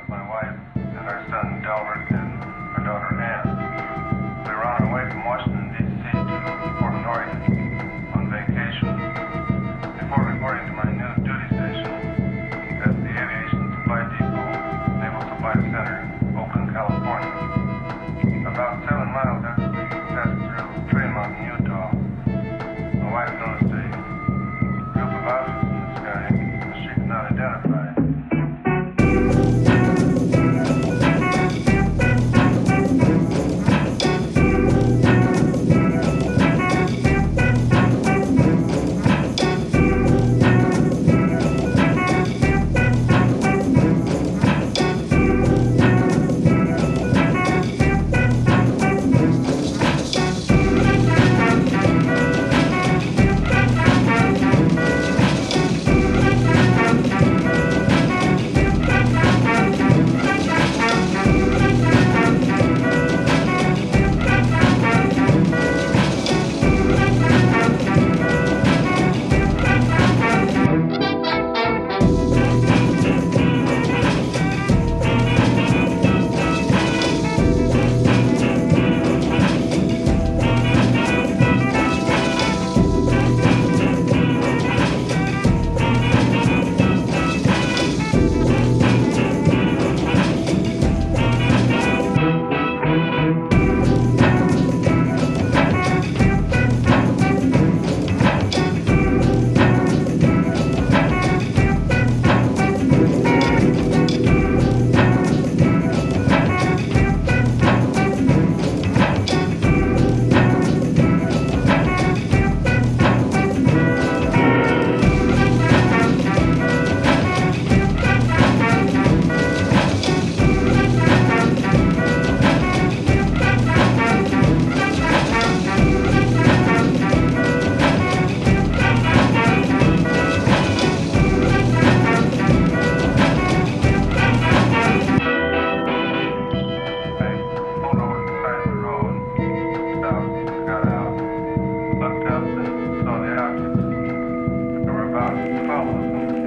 my wife and our son Delbert and our daughter Ann. We were on our way from Washington, D.C. to Portland, Oregon on vacation. Before reporting to my new duty station at the Aviation Supply Depot, Naval Supply Center, Oakland, California. About 7 miles after we passed through Trail Mountain, Utah, my wife noticed a group of objects in the sky that she could not identify. Looked up and saw the objects. There were about 12 of them.